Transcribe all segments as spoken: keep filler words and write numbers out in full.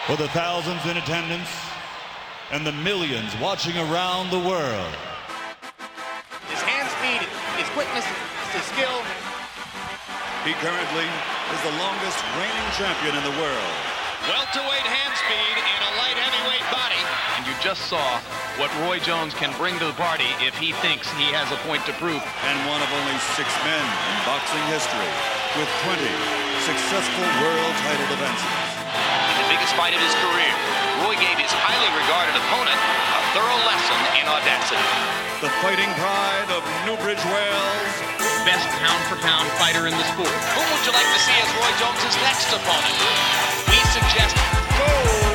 For the thousands in attendance and the millions watching around the world. His hand speed, his quickness, his skill. He currently is the longest reigning champion in the world. Welterweight hand speed in a light heavyweight body. And you just saw what Roy Jones can bring to the party if he thinks he has a point to prove. And one of only six men in boxing history with twenty successful world title defenses. In the biggest fight of his career, Roy gave his highly regarded opponent a thorough lesson in audacity. The fighting pride of Newbridge, Wales. Best pound-for-pound fighter in the sport. Whom would you like to see as Roy Jones' next opponent? We suggest Go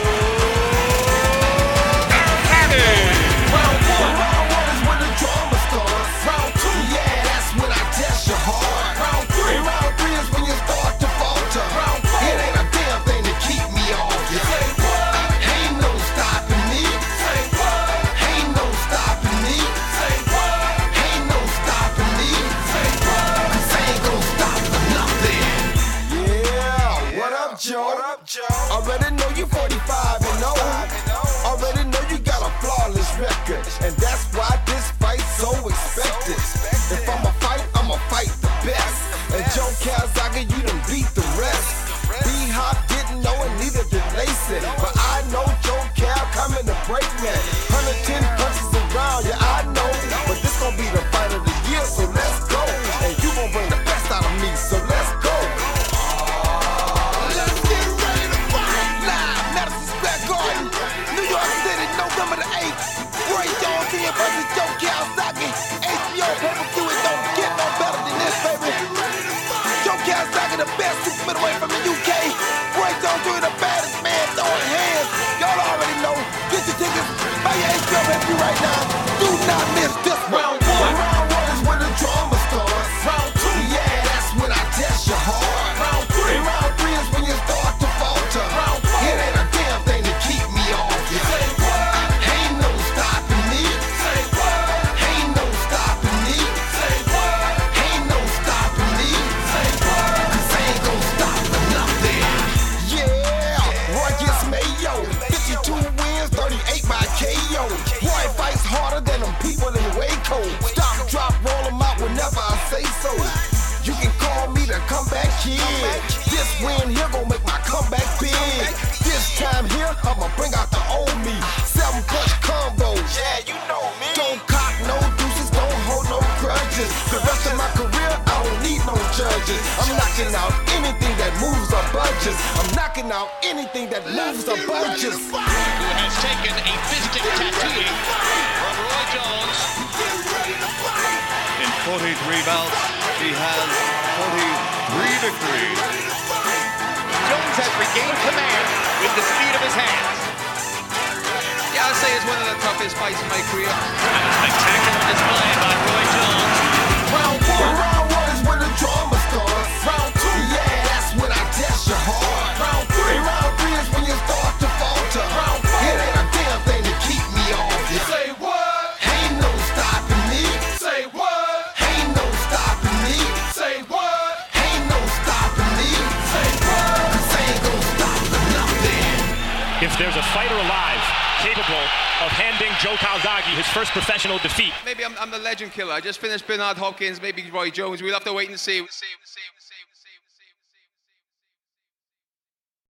Hardy! Round one, round one is when the drama starts. Round two, yeah, that's when I test your heart. Round three, round three is when you start to falter. Round four, it ain't a damn thing to keep me off you. Say what? Ain't no stopping me. Say what? Ain't no stopping me. Say what? Ain't no stopping me. Say what? 'Cause I ain't gon' stop for nothing. Yeah, what up, Joe? What up, Joe? Already know you forty-five and oh. Already know you got a flawless record, and that's why this fight's so expected. If I'ma fight, I'ma fight the best. And Joe Calzaghe, you done beat the rest. B-Hop didn't know and neither did Lacey, but I know Joe Cal coming to break me. one hundred ten punches around, yeah I know, but this gon' be the fight of the year, so let's go. And you gon' bring the best out of me, so let's go. Let's get ready to fight live. Madison Square Garden, New York City, November the eighth. Roy Jones here versus Joe Calzaghe. H B O pay-per-view, it don't get no better than this, baby. Joe Calzaghe, the best super middleweight from the U K. Roy Jones, doing the baddest man throwing hands. Y'all already know. Get your tickets. Buy your H B O pay-per-view right now. Do not miss this round one. Round one is when the drama starts. Round two, yeah, that's when I test your heart. Round three, round three is when you start to falter. Round four, it ain't a damn thing to keep me off you. Say what? Ain't no stopping me. Say what? Ain't no stopping me. Say what? Ain't no stopping me. Say what? 'Cause I ain't gon' stop for nothing. Yeah, Roy gets Mayo. fifty-two wins, thirty-eight by K O. Roy fights harder than them people in Waco. Stop, drop, roll them out whenever I say so. You can call me the comeback kid. This win here gon' make my comeback big. This time here, I'ma bring out the old me. Seven punch combo. Yeah, you know me. Don't cock no deuces, don't hold no grudges. The rest of my career, I don't need no judges. I'm knocking out anything that moves or budges. I'm knocking out anything that moves or budges. Who has taken a fisting tattooing from Roy Jones. In forty-three bouts, he has forty-three victories. Jones has regained command with the speed of his hands. Yeah, I'd say it's one of the toughest fights in my career. And a spectacular display by Roy Jones. Round one, round one is when the drama starts. Round two, yeah, that's when I test your heart. Round three, round three is when you start to falter. Round four, it ain't a damn thing to keep me off you. Say what? Ain't no stopping me. Say what? Ain't no stopping me. Say what? Ain't no stopping me. Say what? 'Cause I ain't gon' stop for nothing. If there's a fighter alive capable of handing Joe Calzaghe his first professional defeat. Maybe I'm, I'm the legend killer. I just finished Bernard Hopkins, maybe Roy Jones. We'll have to wait and see. see, see.